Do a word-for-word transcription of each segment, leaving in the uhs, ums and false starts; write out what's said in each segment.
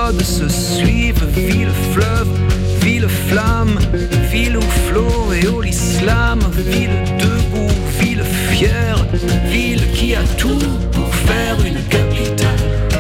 codes se suivent, ville, fleuve, ville, flamme, ville où flot et au l'islam, ville debout, ville fière, ville qui a tout pour faire une capitale.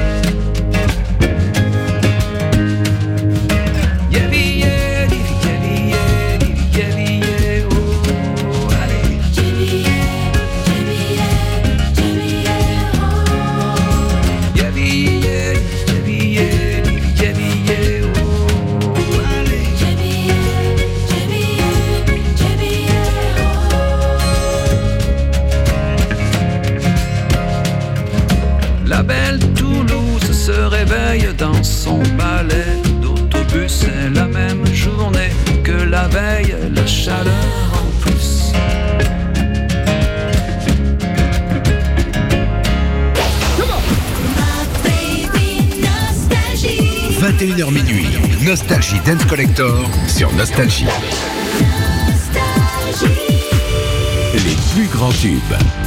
Dans son balai d'autobus, c'est la même journée que la veille, la chaleur en plus. vingt et une heures minuit, Nostalgie Dance Collector sur Nostalgie. Nostalgie. Les plus grands tubes.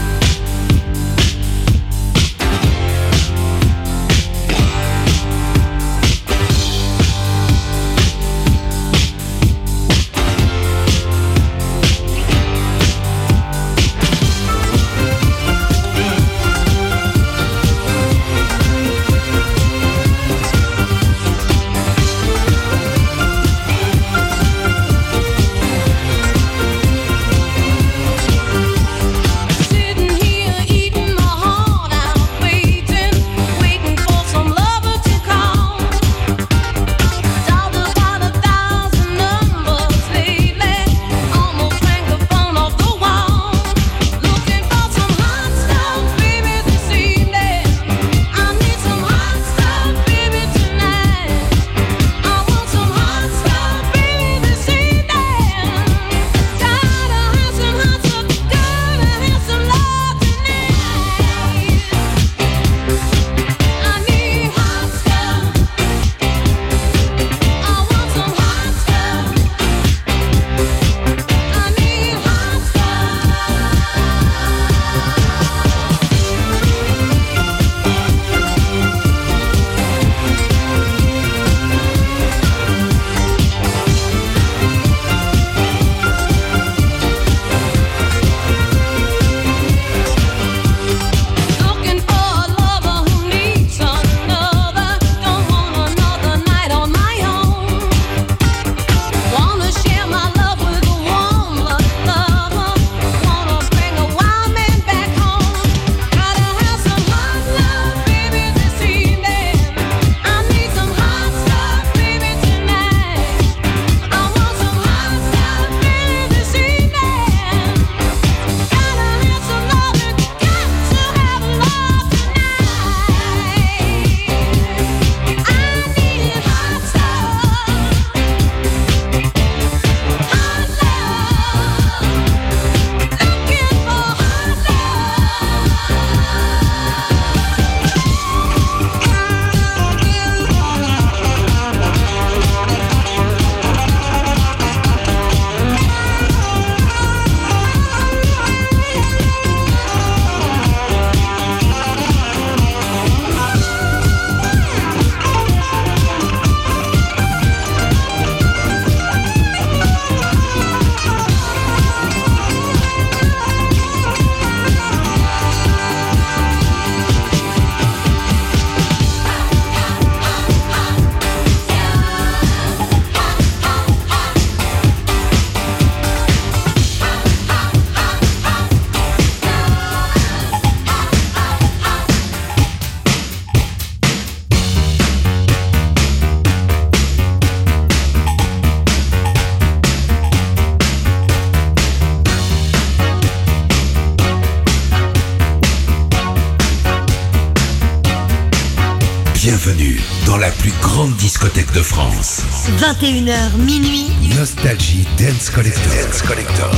Bienvenue dans la plus grande discothèque de France. vingt et une heures minuit. Nostalgie Dance Collector. Dance Collector.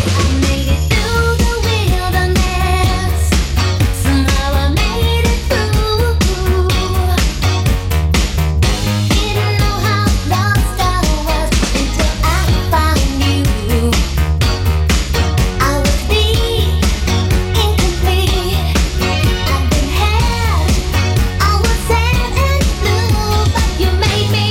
Made me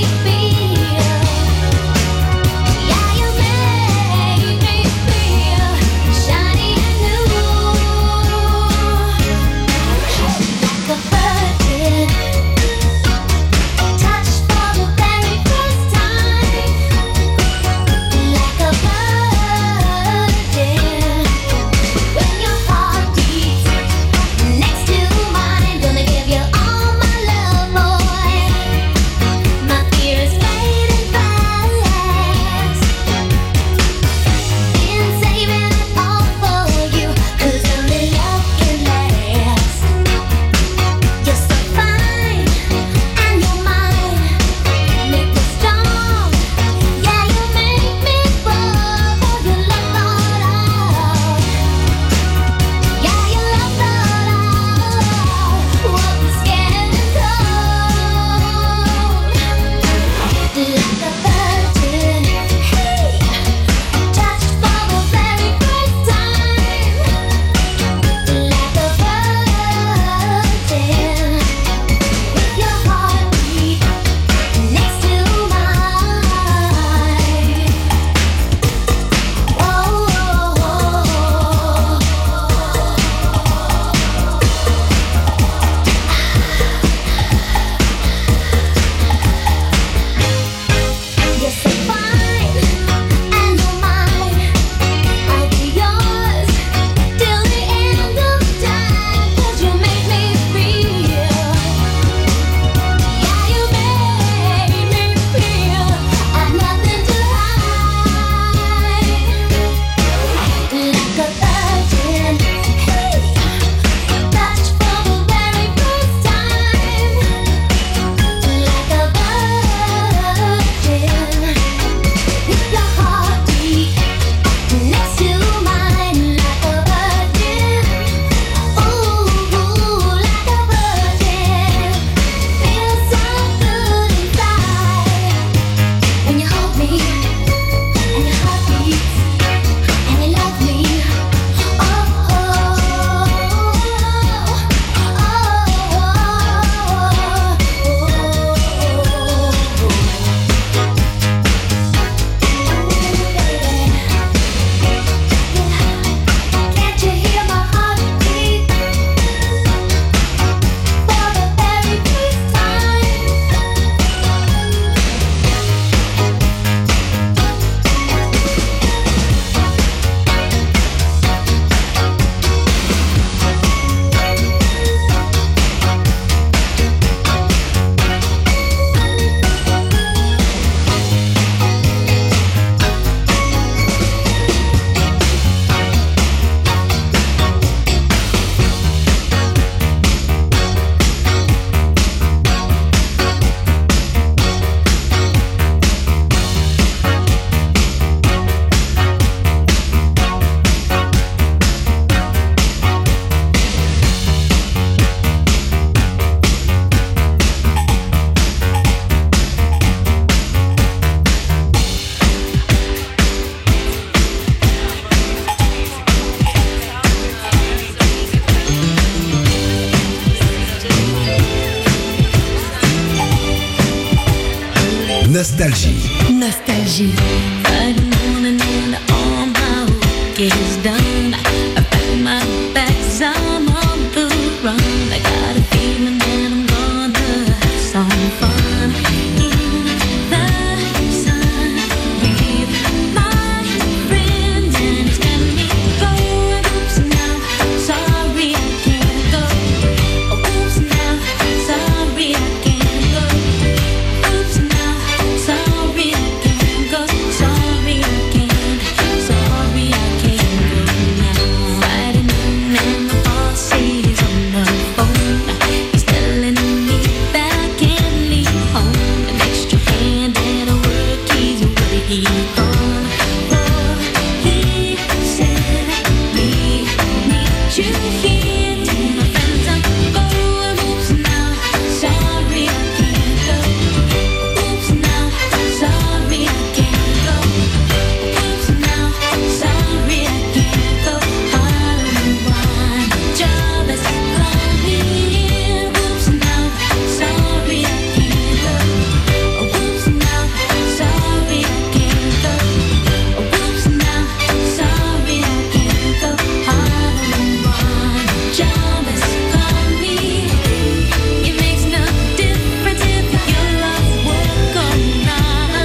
Nostalgie. Nostalgie. Friday morning and all my work is done. I pack my bags, I'm on the run. I got a feeling that I'm gonna have some fun in the sun with my friends, and it's got me going. Oops, now sorry I can't go. Oops, now sorry I can't go. Oops, now sorry I can't go. Sorry I can't. Sorry I can't go now. Friday noon and the boss is on the phone. He's telling me that I can't leave home. An extra hand at work, he's where he gone. Oh, he said we need you here. To my friends I'm going. Oops, now sorry I can't go. Oops, now sorry I can't go. Oops, now sorry I can't go. All in one job is coming in. Oops, now sorry I can't go. Oops, now sorry I can't go. Oops, now sorry I can't go. All in one job is coming. It makes no difference if you love work or not.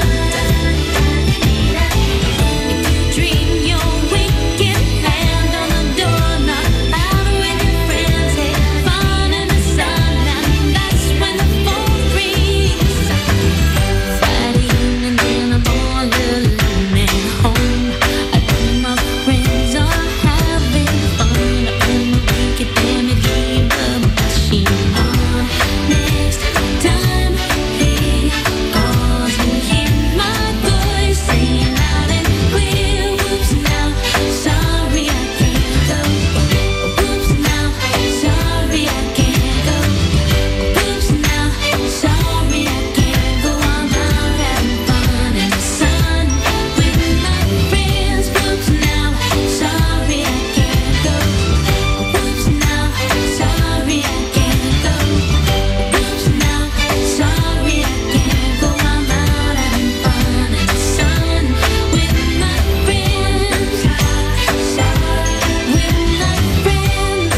If you dream your weekend, hand on the door, not out with your friends, have fun in the sun, and that's when the phone rings. Friday evening and I'm all alone at home. I know my friends are having fun. I'm gonna make it, damn it, leave the machine on. Next time they call, you hear my voice saying loud and clear. Oops, now sorry I can't go. Oops, now sorry I can't go. Oops, now sorry I can't go. I'm out having fun in the sun with my friends. Oops, now sorry I can't go. Oops, now sorry I can't go. Oops, now sorry I can't go. I'm out having fun in the sun with my friends. With my friends. With my friends.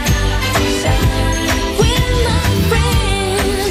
With my friends.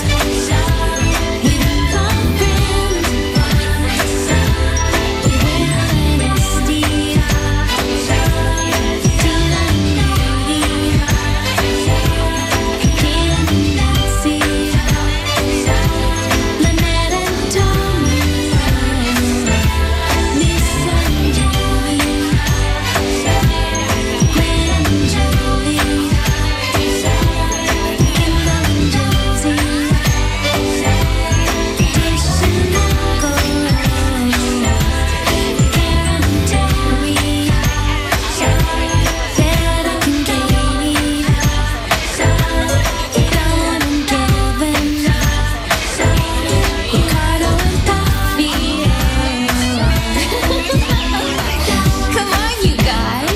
Come on, you guys.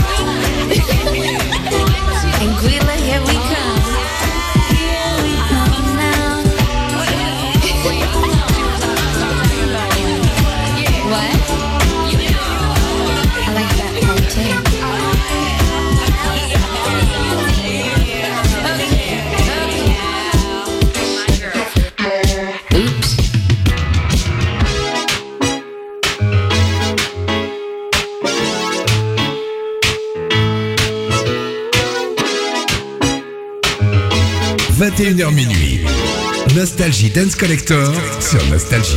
Anguilla, here we come. Here we come now. What? I like that part too. Oops. vingt et une heures minuit. Nostalgie Dance Collector sur Nostalgie.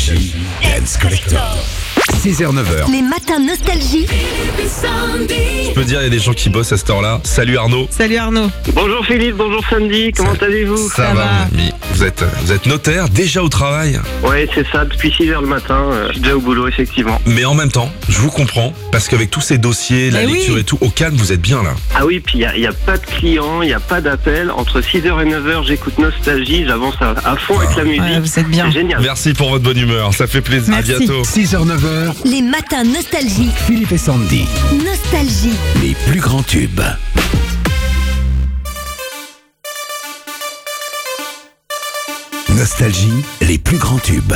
Nostalgie Dance Collector. six heures neuf heures. Les matins nostalgie. Je peux dire, il y a des gens qui bossent à cette heure-là. Salut Arnaud. Salut Arnaud. Bonjour Philippe, bonjour Sandy, comment Ça- allez-vous? Ça, Ça va, va. mon ami. Vous êtes, vous êtes notaire, déjà au travail. Ouais, c'est ça, depuis six heures le matin, euh, je suis déjà au boulot, effectivement. Mais en même temps, je vous comprends, parce qu'avec tous ces dossiers, la Mais lecture oui. et tout, au calme, vous êtes bien là. Ah oui, puis il n'y a, y a pas de clients, il n'y a pas d'appel. Entre six heures et neuf heures, j'écoute Nostalgie, j'avance à, à fond avec la musique. Ouais, vous êtes bien. C'est génial. Merci pour votre bonne humeur, ça fait plaisir. Merci. À bientôt. six heures neuf heures. Les matins nostalgie. Philippe et Sandy. Nostalgie. Les plus grands tubes. Nostalgie, les plus grands tubes.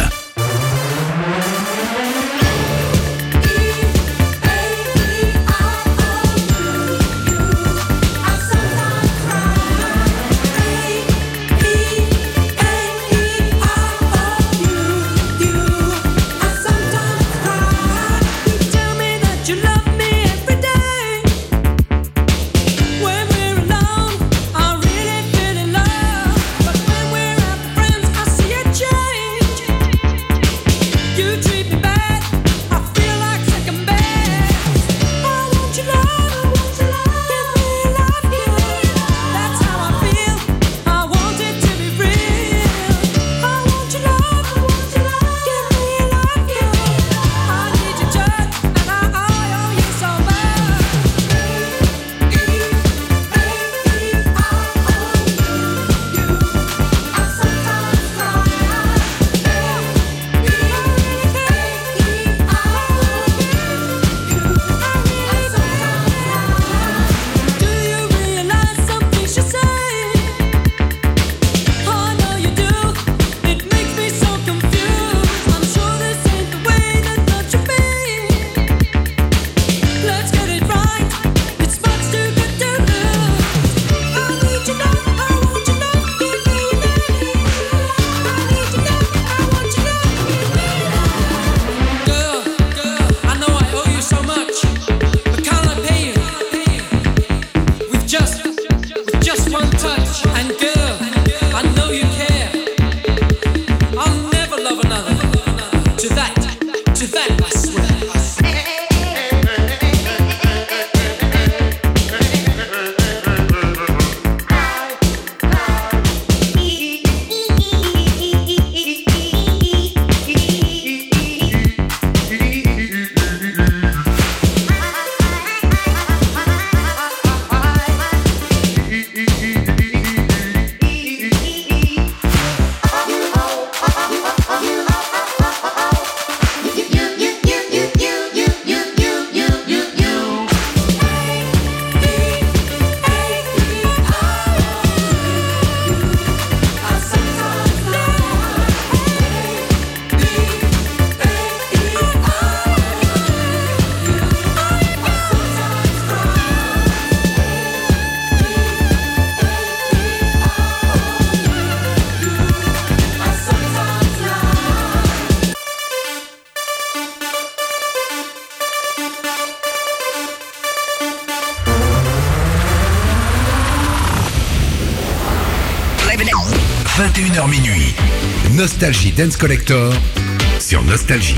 vingt et une heures minuit. Nostalgie Dance Collector sur Nostalgie.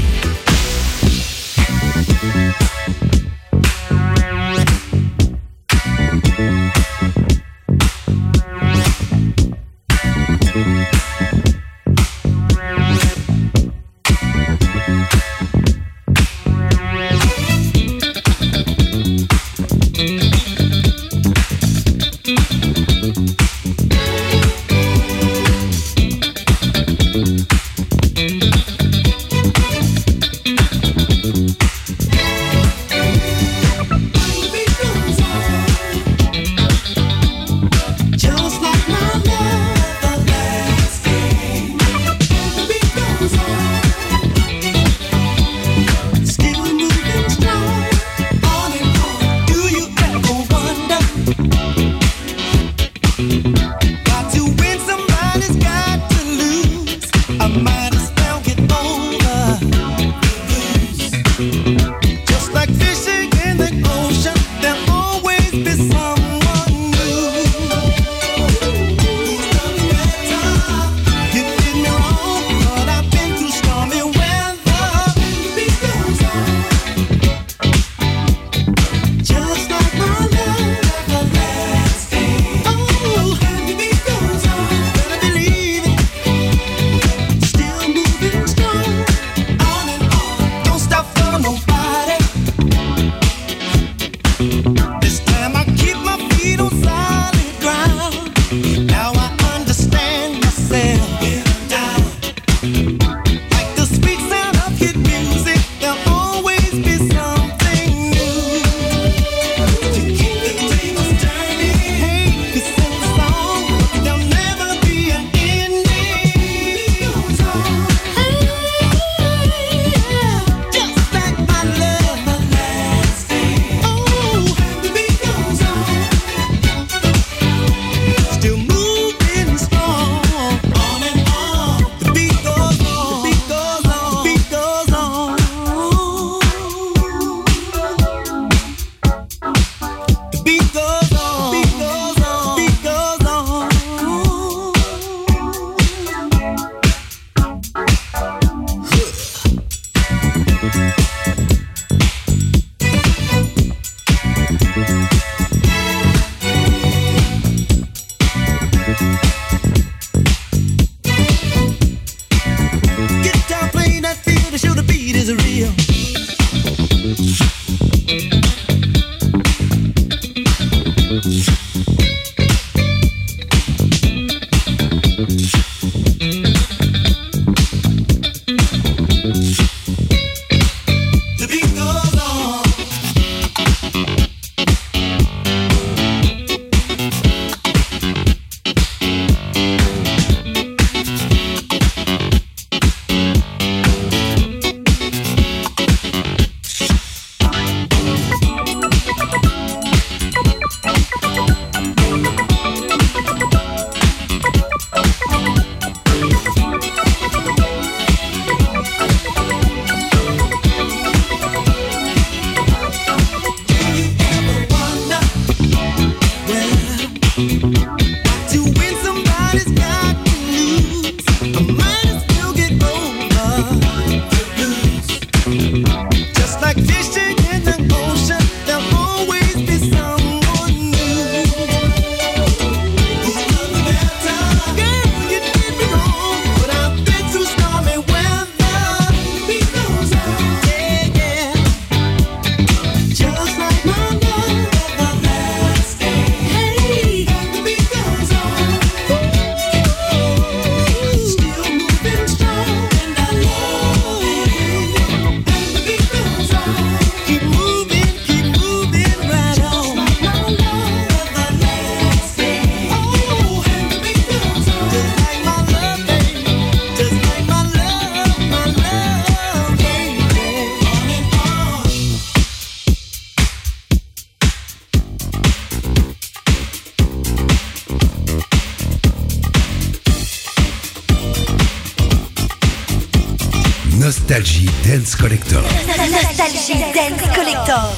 Nostalgie Dance Collector. Nostalgie Dance Collector.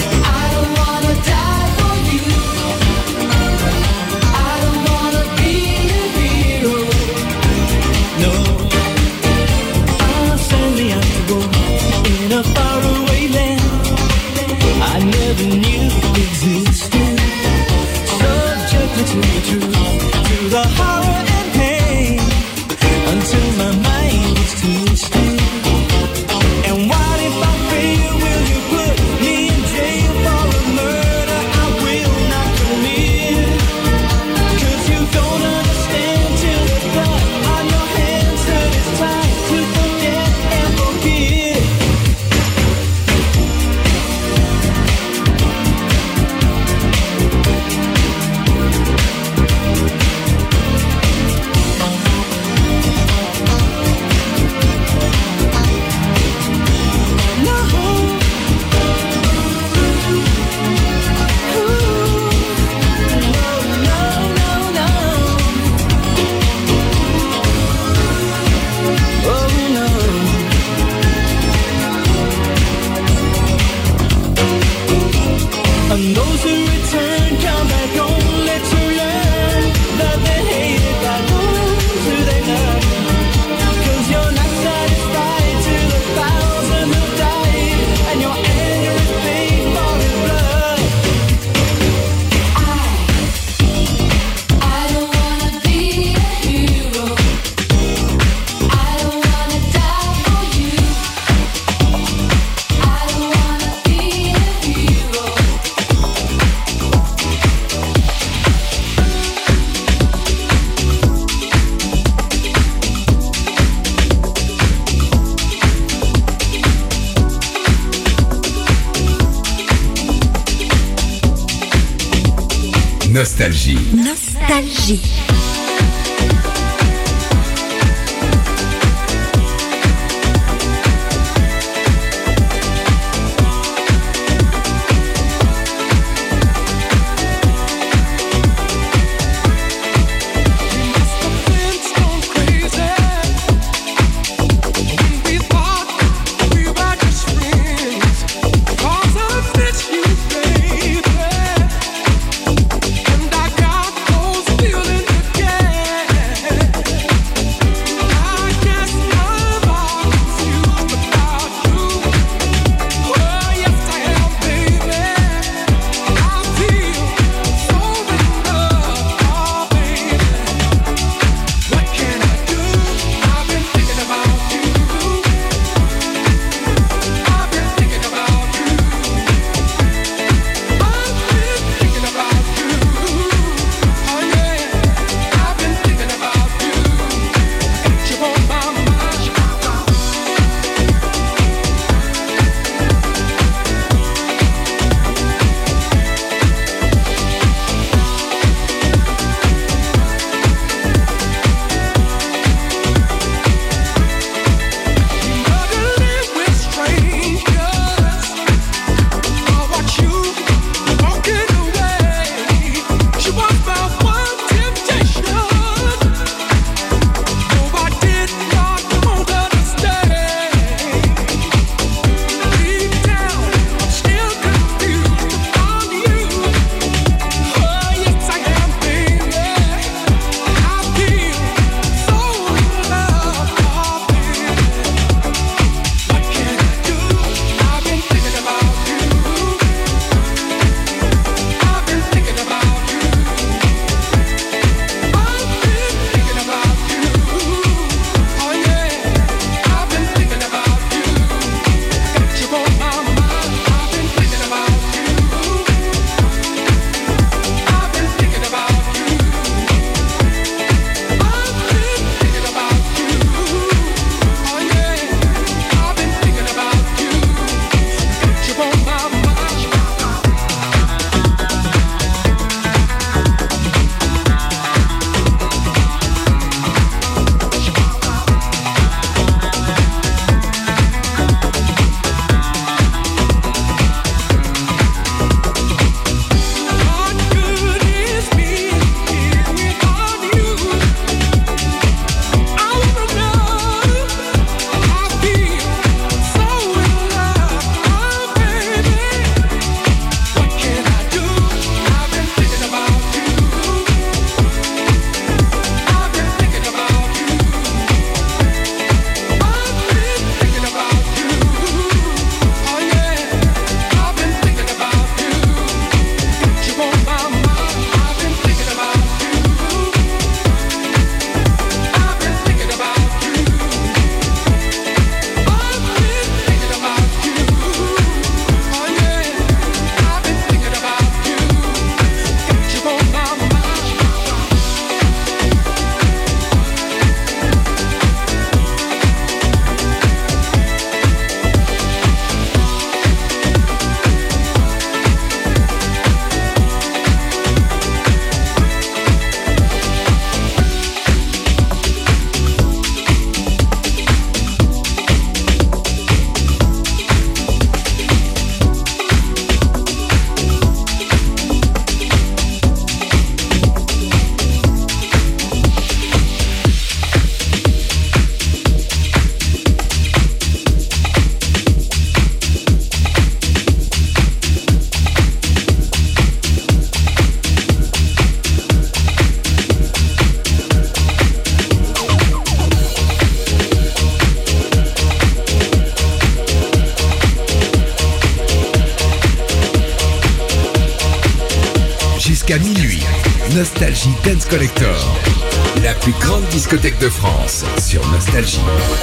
Be And those who return come back only to learn that they're hated by those who they love. Cause you're not satisfied to the thousand who died, and your anger is paid for in blood. I, I don't wanna be a hero. I don't wanna die for you. I don't wanna be a hero. Nostalgie. Nostalgie. And I got those feelings again. Jusqu'à minuit, Nostalgie Dance Collector. La plus grande discothèque de France sur Nostalgie.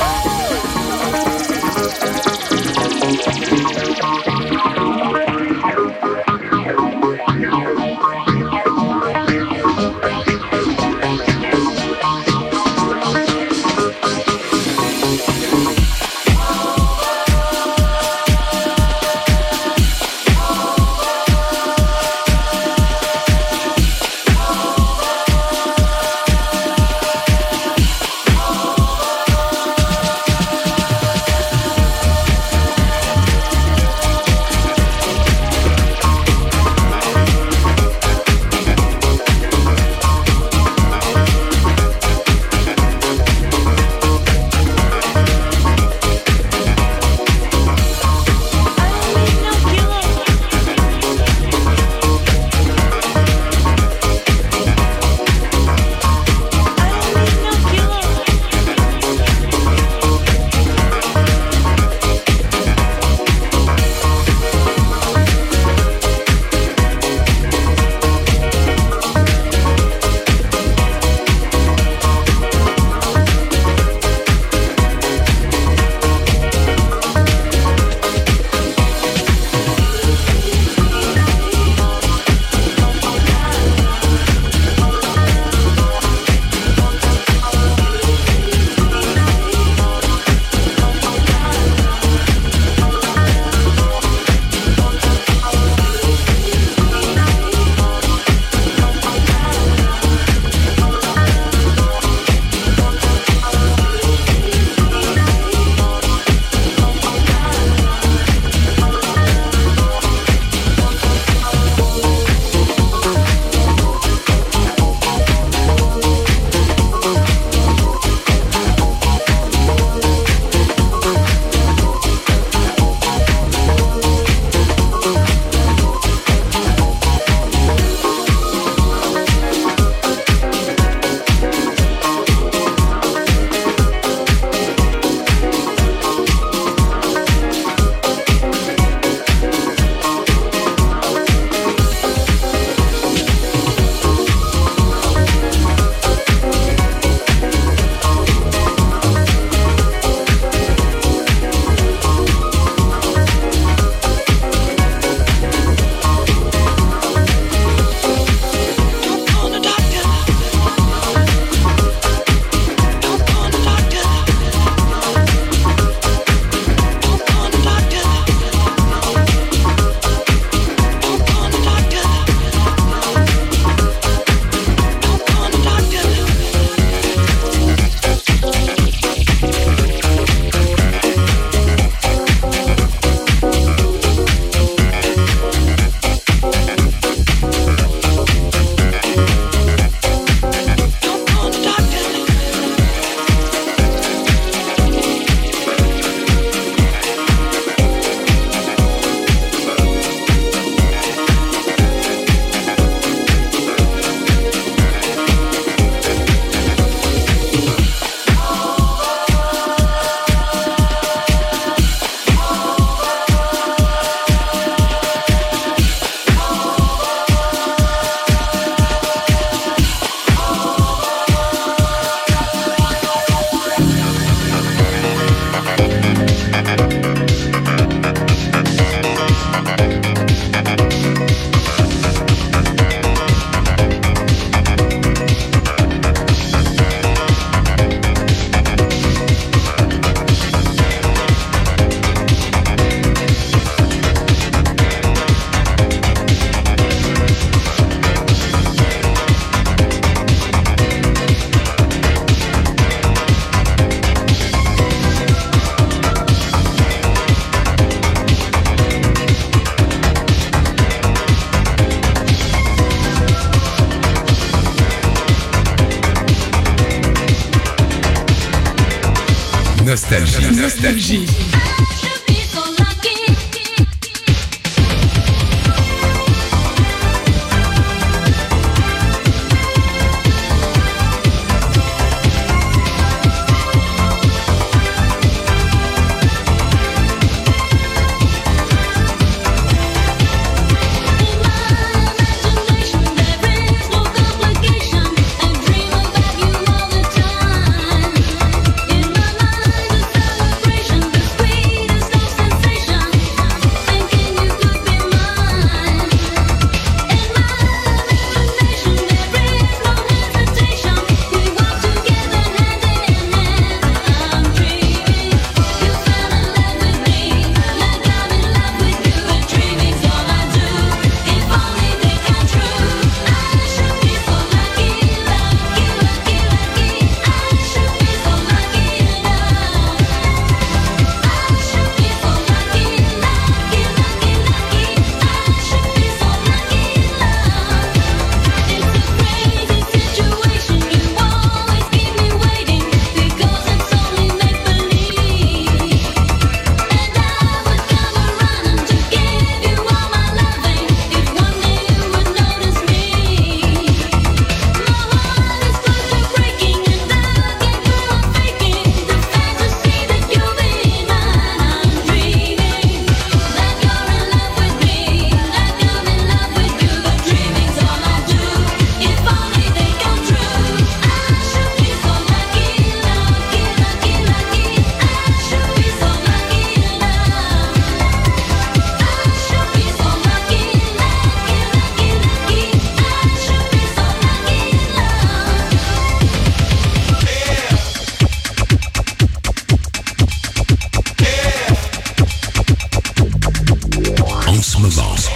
Nostalgie. Nostalgie. In my imagination,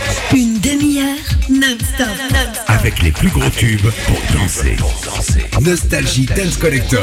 Une demi-heure non-stop. Avec les plus gros tubes pour danser. Nostalgie Dance Collector.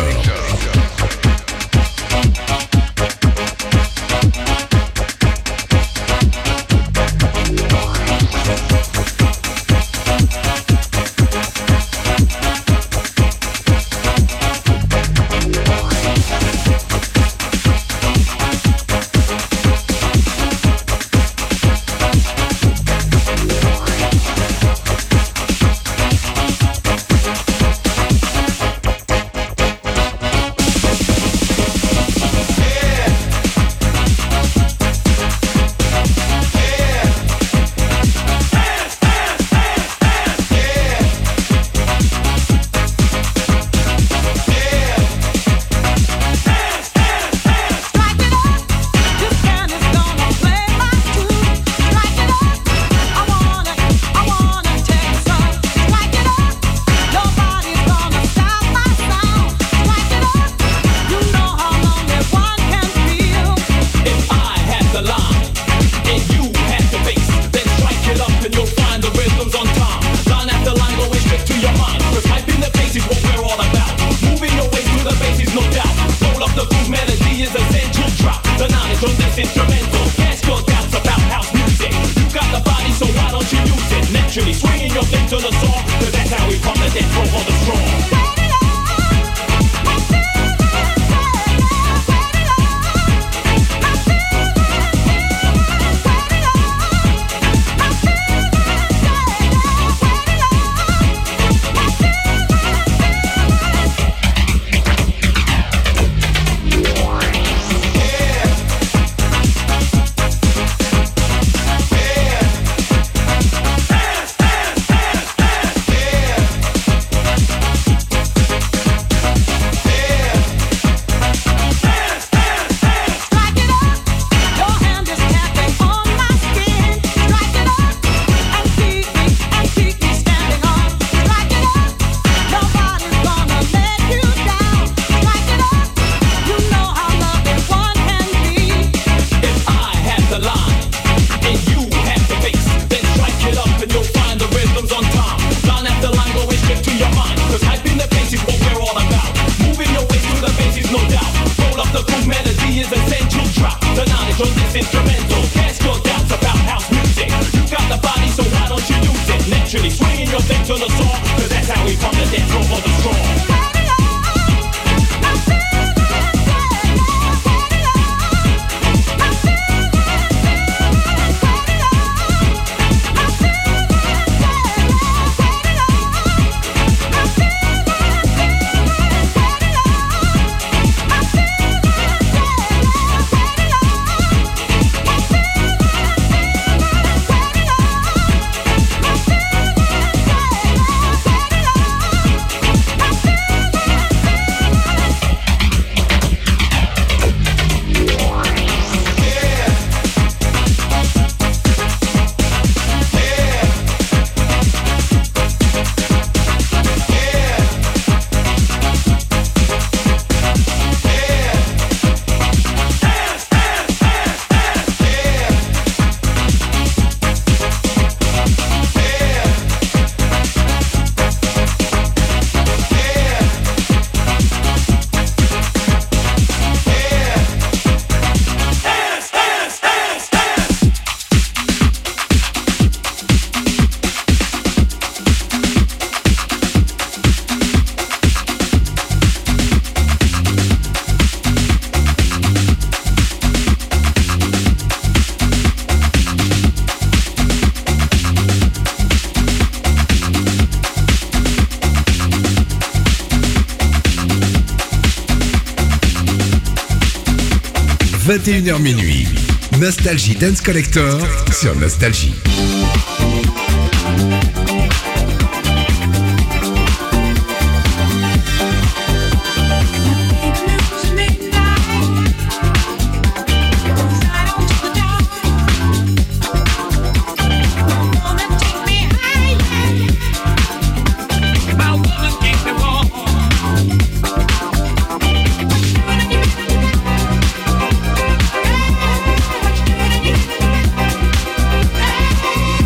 vingt et une heures minuit. Nostalgie Dance Collector sur Nostalgie. Hey!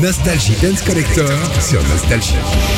Nostalgie Dance Collector sur Nostalgie.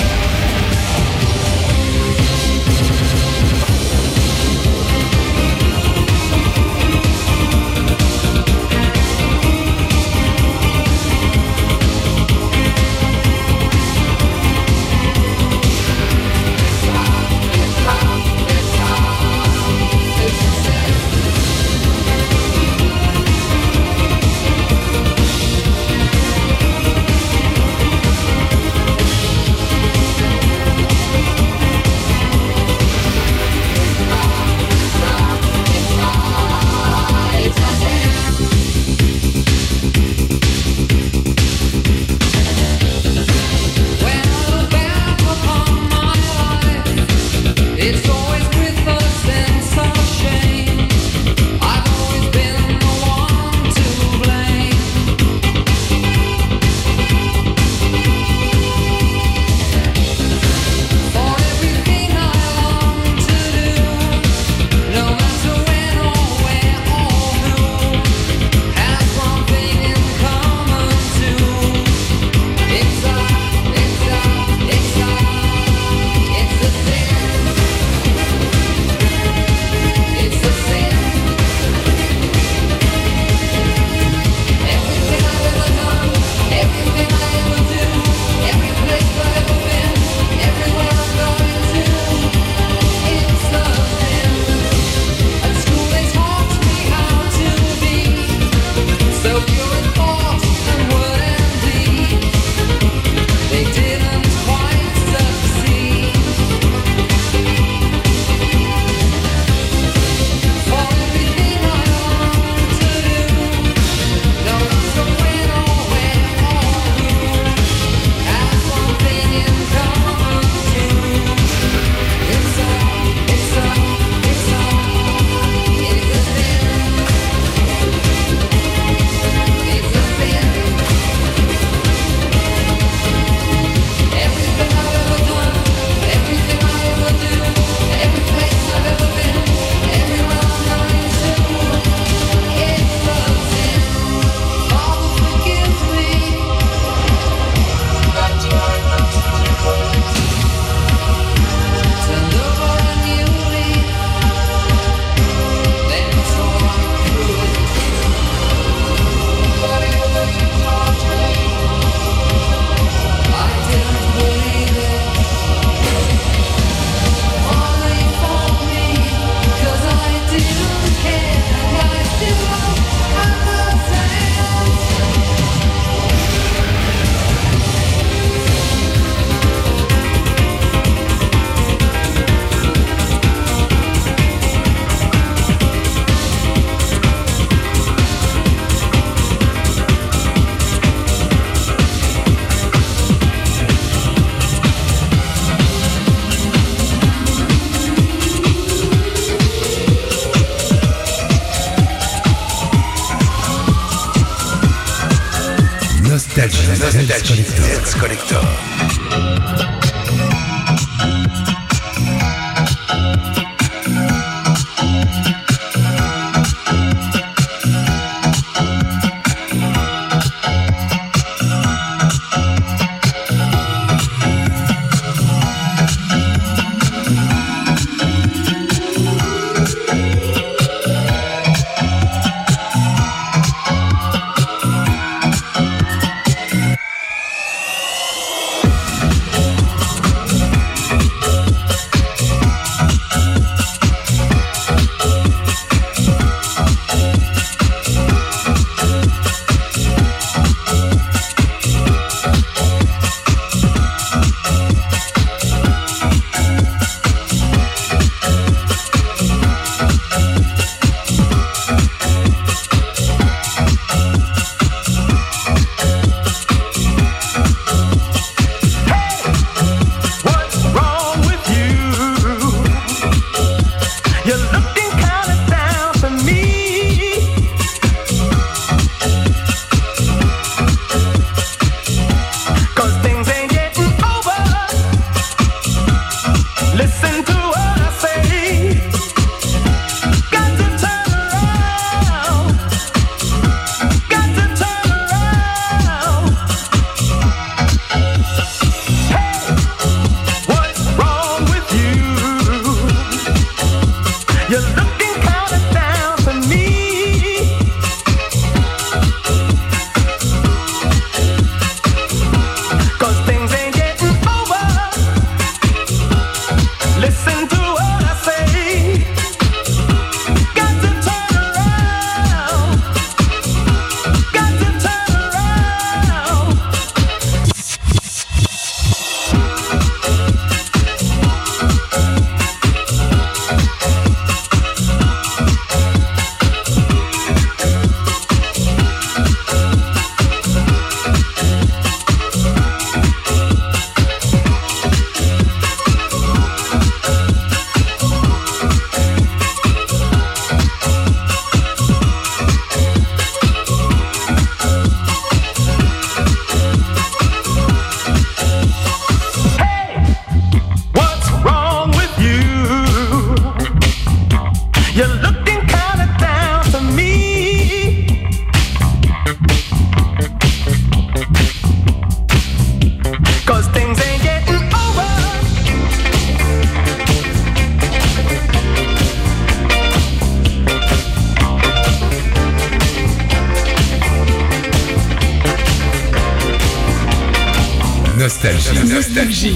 Nostalgie Dance Collector. Nostalgie. Nostalgie.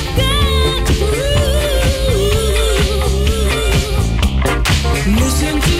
Listen to